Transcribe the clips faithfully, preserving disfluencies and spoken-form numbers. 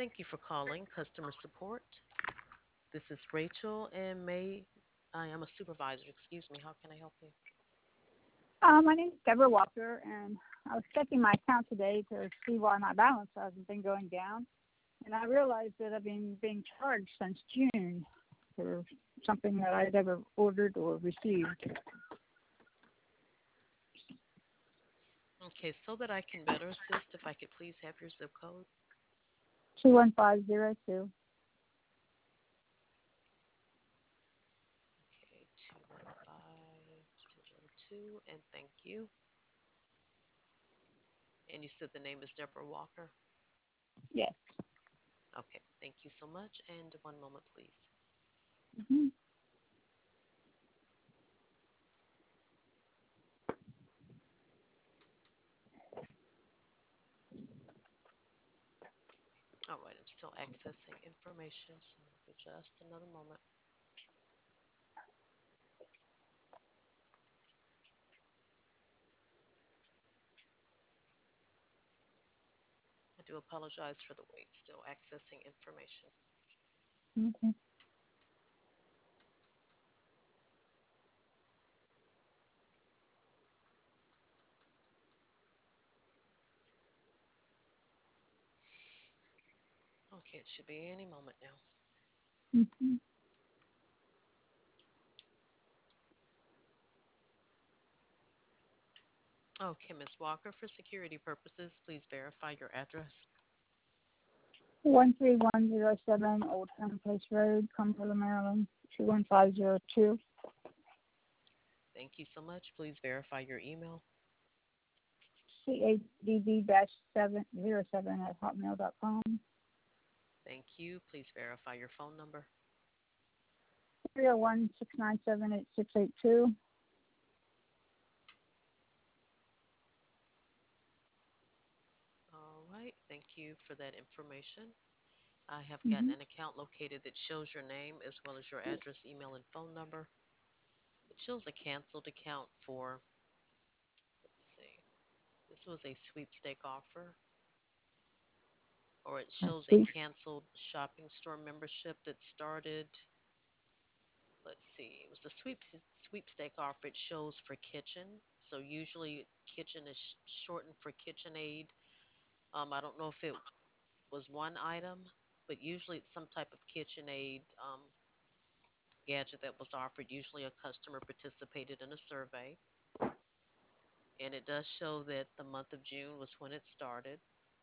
Thank you for calling customer support. This is Rachel and May. I am a supervisor. Excuse me. How can I help you? Uh, my name is Deborah Walker, and I was checking my account today to see why my balance hasn't been going down. And I realized that I've been being charged since June for something that I'd never ordered or received. Okay, so that I can better assist, if I could please have your zip code. two one five zero two. Okay, two one five zero two, and thank you. And you said the name is Deborah Walker. Yes. Okay, thank you so much. And one moment, please. hmm All right, I'm still accessing information, so for just another moment. I do apologize for the wait, still accessing information. Okay. Okay, it should be any moment now. hmm Okay, Miz Walker, for security purposes, please verify your address. one three one zero seven Old Town Place Road, Cumberland, Maryland, two one five zero two. Thank you so much. Please verify your email. C A D D seven zero seven at hotmail dot com. Thank you. Please verify your phone number. three oh one six nine seven eight six eight two. All right. Thank you for that information. I have gotten Mm-hmm. an account located that shows your name as well as your address, email, and phone number. It shows a canceled account for, let's see, this was a sweepstake offer, or it That's shows a sweet. canceled shopping store membership that started, let's see, it was a sweep sweepstake offer. It shows for kitchen. So usually kitchen is sh- shortened for KitchenAid. Um, I don't know if it was one item, but usually it's some type of KitchenAid um, gadget that was offered. Usually a customer participated in a survey. And it does show that the month of June was when it started.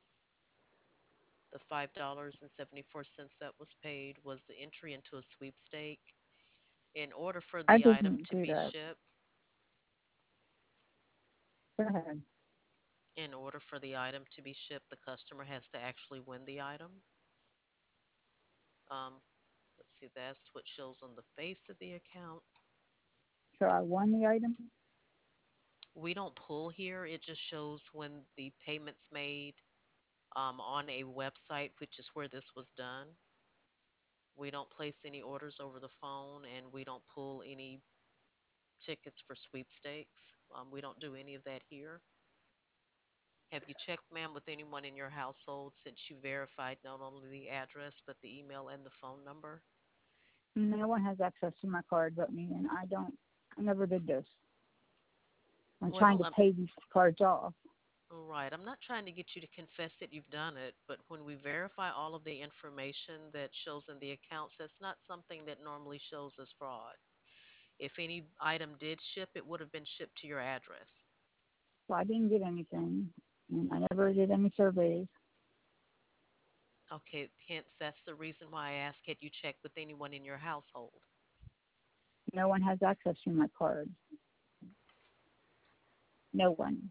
The five dollars and seventy-four cents that was paid was the entry into a sweepstake. In order for I the item didn't to do be that. shipped, Go ahead. in order for the item to be shipped, the customer has to actually win the item. Um, let's see, that's what shows on the face of the account. So I won the item. We don't pull here, it just shows when the payment's made um, on a website, which is where this was done. We don't place any orders over the phone and we don't pull any tickets for sweepstakes. Um, we don't do any of that here. Have you checked, ma'am, with anyone in your household since you verified not only the address but the email and the phone number? No one has access to my card but me, and I don't. I never did this. I'm trying Well, to I'm pay these cards off. all right. I'm not trying to get you to confess that you've done it, but when we verify all of the information that shows in the accounts, that's not something that normally shows as fraud. If any item did ship, it would have been shipped to your address. So I didn't get anything, and I never did any surveys. Okay, hence that's the reason why I ask, had you checked with anyone in your household? No one has access to my card. No one.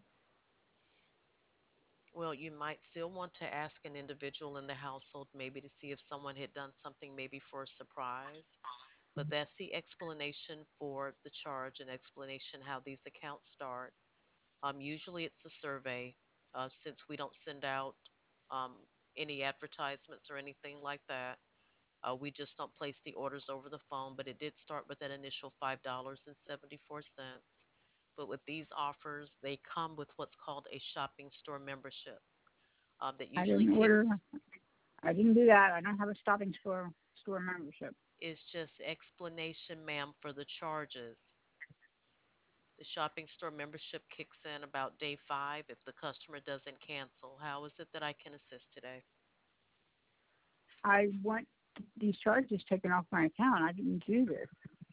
Well, you might still want to ask an individual in the household maybe to see if someone had done something maybe for a surprise. But that's the explanation for the charge and explanation how these accounts start. Um, usually it's a survey, uh, since we don't send out um, any advertisements or anything like that. Uh, we just don't place the orders over the phone, but it did start with that initial five dollars and seventy-four cents. But with these offers, they come with what's called a shopping store membership. Um, that I usually didn't order. kicks. I didn't do that. I don't have a stopping store store membership. It's just explanation, ma'am, for the charges. The shopping store membership kicks in about day five if the customer doesn't cancel. How is it that I can assist today? I want these charges taken off my account. I didn't do this.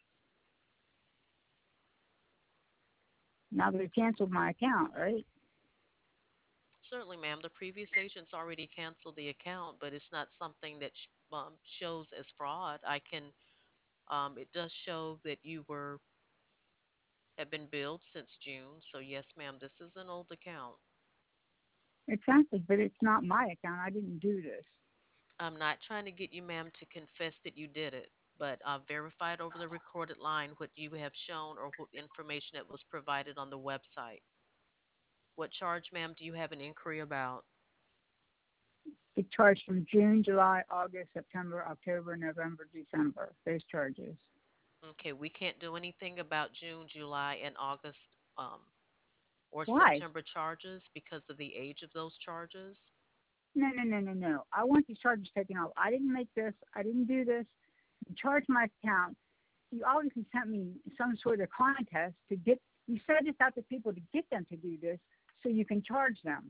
Now they've canceled my account, right? Certainly, ma'am. The previous agent's already canceled the account, but it's not something that sh- um, shows as fraud. I can, um, it does show that you were have been billed since June. So yes, ma'am, this is an old account. Exactly, but it's not my account. I didn't do this. I'm not trying to get you, ma'am, to confess that you did it, but I've verified over the recorded line what you have shown or what information that was provided on the website. What charge, ma'am, do you have an inquiry about? The charge from June, July, August, September, October, November, December. Those charges. Okay, we can't do anything about June, July, and August um, or Why? September charges because of the age of those charges. No, no, no, no, no. I want these charges taken off. I didn't make this. I didn't do this. You charged my account. You obviously sent me some sort of contest to get. You said this out to people to get them to do this, so you can charge them.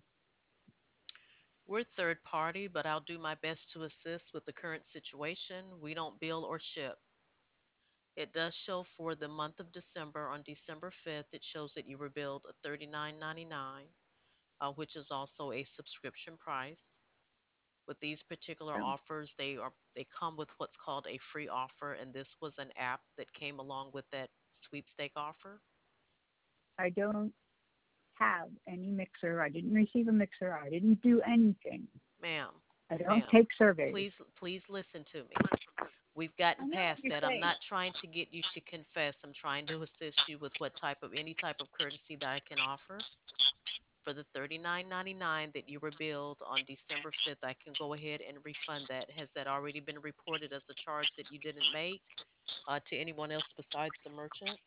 We're third party, but I'll do my best to assist with the current situation. We don't bill or ship. It does show for the month of December on December fifth, it shows that you were billed a thirty-nine ninety-nine, uh, which is also a subscription price. With these particular Um, offers, they are they come with what's called a free offer, and this was an app that came along with that sweepstake offer. I don't have any mixer. I didn't receive a mixer. I didn't do anything. Ma'am, I don't ma'am, take surveys. please please listen to me. We've gotten I know what past you're that. I'm saying. not trying to get you to confess. I'm trying to assist you with what type of any type of courtesy that I can offer. For the thirty-nine ninety-nine that you were billed on December fifth, I can go ahead and refund that. Has that already been reported as a charge that you didn't make uh, to anyone else besides the merchant?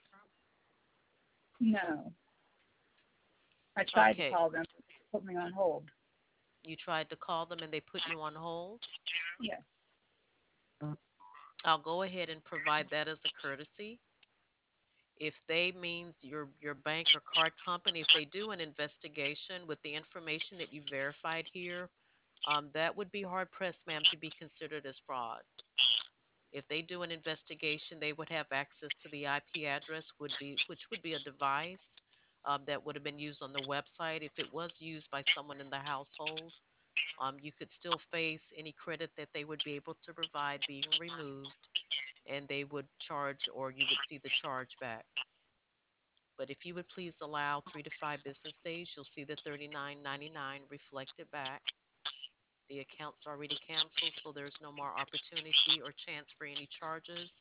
No. I tried to Okay. call them. Put me on hold. You tried to call them and they put you on hold. Yes. I'll go ahead and provide that as a courtesy. If they means your your bank or card company, if they do an investigation with the information that you verified here, um, that would be hard pressed, ma'am, to be considered as fraud. If they do an investigation, they would have access to the I P address, would be which would be a device um, that would have been used on the website. If it was used by someone in the household, um, you could still face any credit that they would be able to provide being removed, and they would charge, or you would see the charge back. But if you would please allow three to five business days, you'll see the thirty-nine ninety-nine reflected back. The account's already canceled, so there's no more opportunity or chance for any charges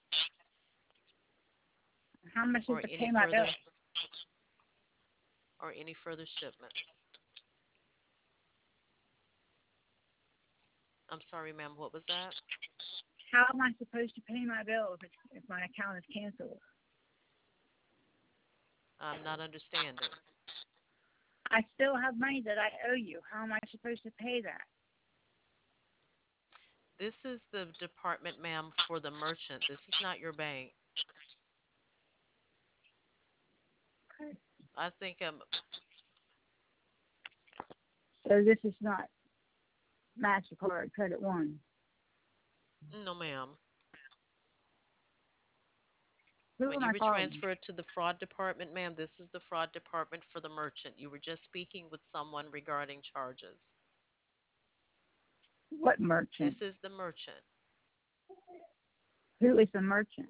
How much is or to any pay my bill? further or any further shipments. I'm sorry, ma'am, what was that? How am I supposed to pay my bill if, it's, if my account is canceled? I'm not understanding. I still have money that I owe you. How am I supposed to pay that? This is the department, ma'am, for the merchant. This is not your bank. Okay. I think um So this is not MasterCard, Credit One. no, ma'am. Who When am you I were calling? transferred to the fraud department, ma'am, this is the fraud department for the merchant. You were just speaking with someone regarding charges. What merchant? This is the merchant. Who is the merchant?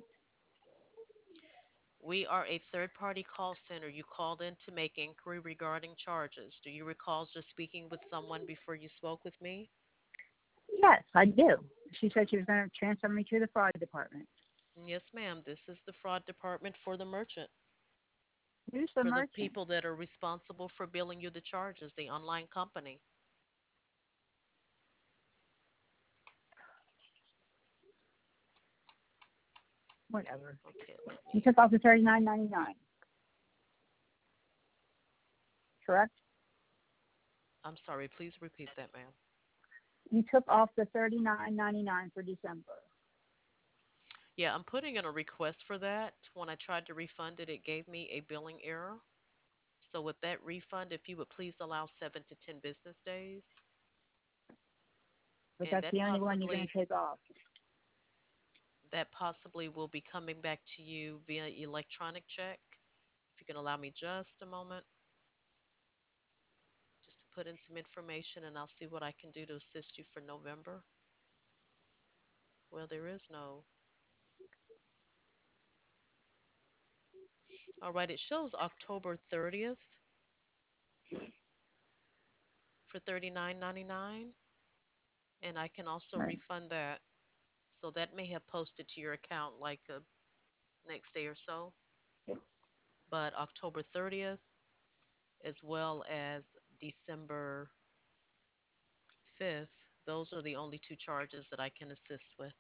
We are a third party call center. You called in to make inquiry regarding charges. Do you recall just speaking with someone before you spoke with me? Yes, I do. She said she was going to transfer me to the fraud department. Yes, ma'am. This is the fraud department for the merchant, Who's the for the merchant? people that are responsible for billing you the charges, the online company. Whatever. Okay, let You me. took off the thirty nine ninety nine, correct? I'm sorry, please repeat that, ma'am. You took off the thirty nine ninety nine for December. Yeah, I'm putting in a request for that. When I tried to refund it, it gave me a billing error. So with that refund, if you would please allow seven to ten business days, But and that's that the only one you're going possibly to take off. that possibly will be coming back to you via electronic check. If you can allow me just a moment, just to put in some information, and I'll see what I can do to assist you for November. Well, there is no. All right, it shows October thirtieth for thirty-nine ninety-nine, and I can also Right. refund that. So that may have posted to your account like a next day or so. But October thirtieth, as well as December fifth, those are the only two charges that I can assist with.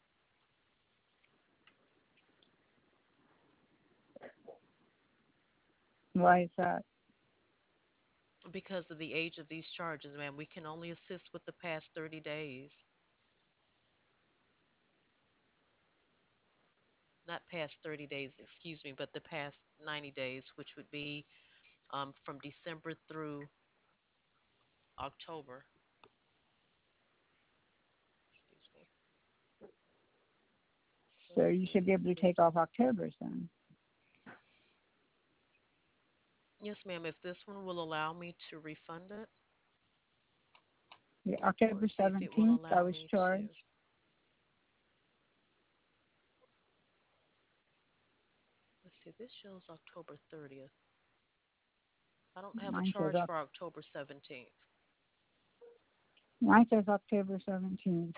Why is that? Because of the age of these charges, man, we can only assist with the past thirty days. Not past thirty days, excuse me, but the past ninety days, which would be um, from December through October. Excuse me. So Let's you should see. be able to take off October's then. Yes, ma'am. If this one will allow me to refund it, Yeah, or October see if it will seventeenth, I allow was me to. charged. Let's see. This shows October thirtieth. I don't have a Mine says, charge Oc- for October seventeenth. Mine says October seventeenth.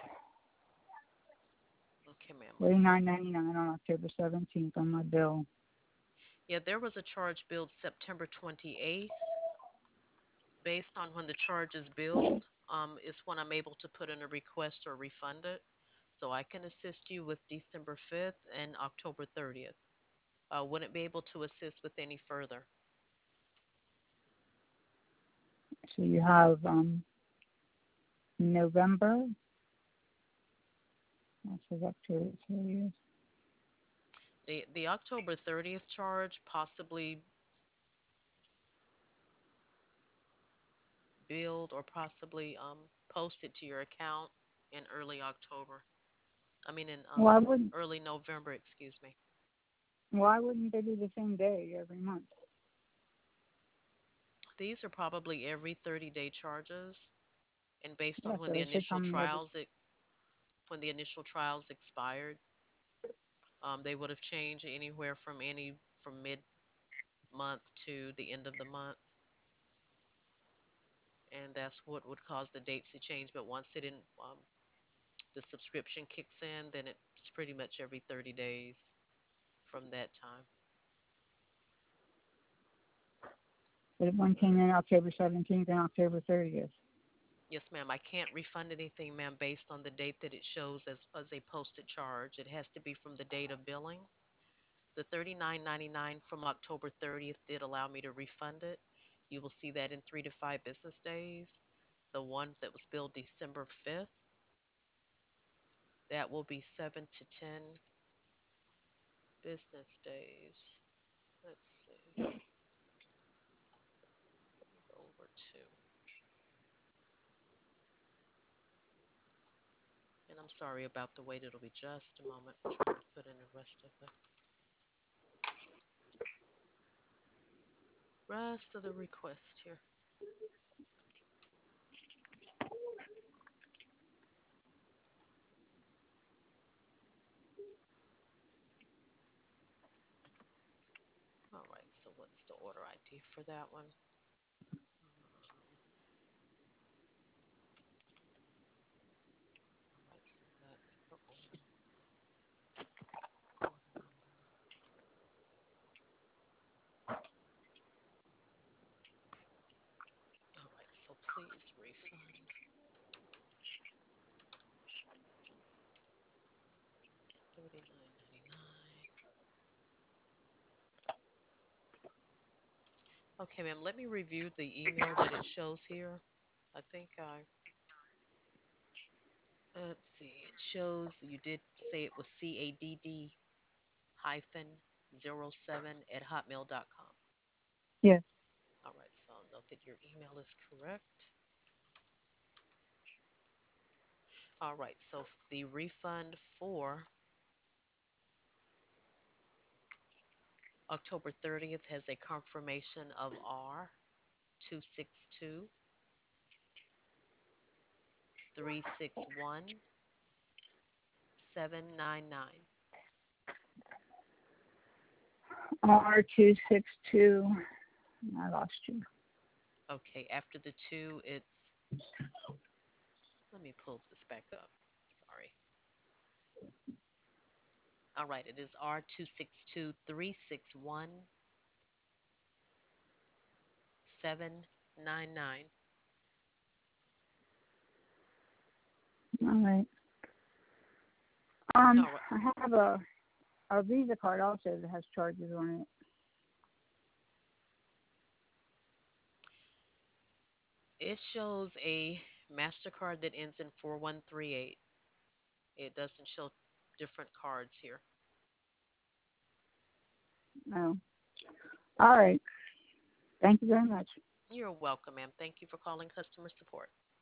Okay, ma'am. Let's thirty-nine see. ninety-nine on October seventeenth on my bill. Yeah, there was a charge billed September twenty-eighth. Based on when the charge is billed, um, is when I'm able to put in a request or refund it. So I can assist you with December fifth and October thirtieth. Uh, wouldn't be able to assist with any further. So you have um, November. That says October thirtieth. The the October thirtieth charge possibly billed or possibly um, posted to your account in early October. I mean in um, Why wouldn't early November, excuse me. Why wouldn't they do the same day every month? These are probably every thirty day charges, and based Yeah, on when so the it should initial come every. trials it, when the initial trials expired, um, they would have changed anywhere from any from mid month to the end of the month, and that's what would cause the dates to change. But once it in um, the subscription kicks in, then it's pretty much every thirty days from that time. But one came in October seventeenth and October thirtieth. Yes, ma'am. I can't refund anything, ma'am, based on the date that it shows as, as a posted charge. It has to be from the date of billing. The thirty-nine ninety-nine from October thirtieth did allow me to refund it. You will see that in three to five business days. The one that was billed December fifth, that will be seven to ten business days. Let's see. Let me go over to, and I'm sorry about the wait. It'll be just a moment. I'm trying to put in the rest of the rest of the request here. All right, so what's the order I D for that one? Um, all right, so that's the order, order number. All right, so please refund thirty-nine ninety-nine. Okay, ma'am, let me review the email that it shows here. I think I Let's see. It shows you did say it was C A D D hyphen zero seven at hotmail dot com. Yes. All right, so I'll note that your email is correct. All right, so the refund for October thirtieth has a confirmation of R two six two three six one seven nine nine. R two six two. I lost you. Okay, after the two, it's, let me pull this back up. Sorry. All right, it is R two six two three six one seven nine nine. All right. Um, All right. I have a a Visa card also that has charges on it. It shows a MasterCard that ends in four one three eight. It doesn't show different cards here. No. All right. Thank you very much. You're welcome, ma'am. Thank you for calling customer support.